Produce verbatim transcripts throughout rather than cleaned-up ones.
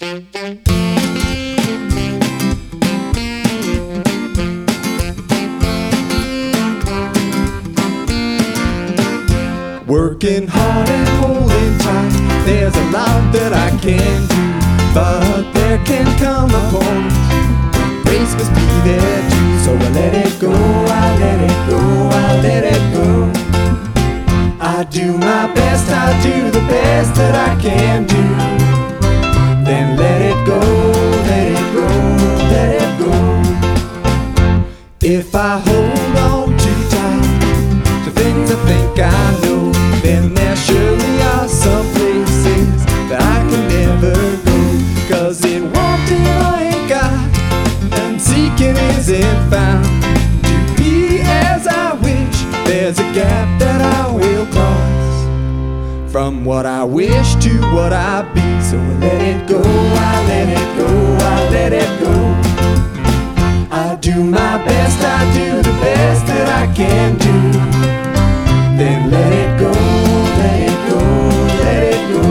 Working hard and holding tight, there's a lot that I can do, but there can come a point, grace must be there too. So I let it go, I let it go, I let it go. I do my best, I do the best that I can do. Then let it go, let it go, let it go. If I hold on too tight to things I think I know, then there surely are some places that I can never go. Cause in wanting I ain't got, and seeking isn't found. To be as I wish, there's a gap that I will cross, from what I wish to what I be. So I let it go, I let it go, I let it go. I do my best, I do the best that I can do. Then let it go, let it go, let it go.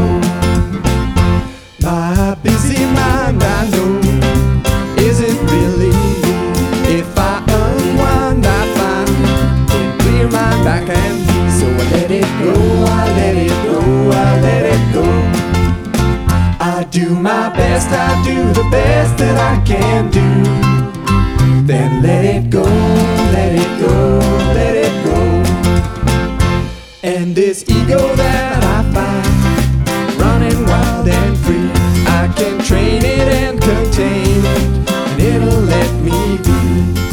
My busy mind, I know, isn't really me. If I unwind, I find in clear mind I can be. So I let it go, I let it go, I let it go. I do my best, I do the best that I can do. Then let it go, let it go, let it go. And this ego that I find running wild and free, I can train it and contain it, and it'll let me be.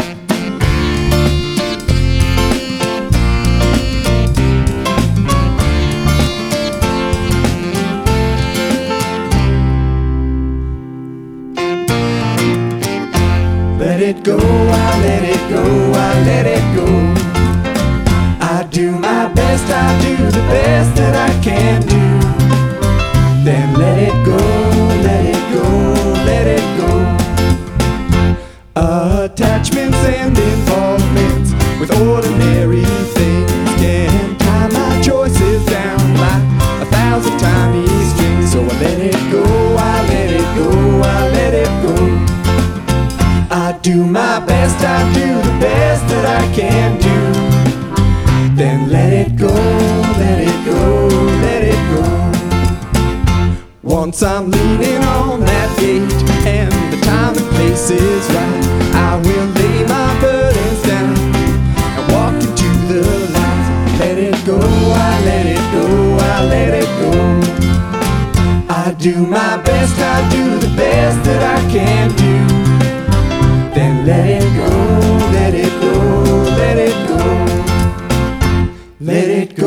Let it go, I let it go, I let it go. I do my best, I do the best that I can do. Then let it go, let it go, let it go. Attachments and involvements with ordinary things can tie my choices down like a thousand tiny strings. So I let it go, I let it go, I let it go. I do my best, I do the best that I can do. Then let it go, let it go, let it go. Once I'm leaning on that gate and the time and place is right, I will lay my burdens down and walk into the light. Let it go, I let it go, I let it go. I do my best, I do the best that I can do. Then let it go, let it go, let it go. Let it go.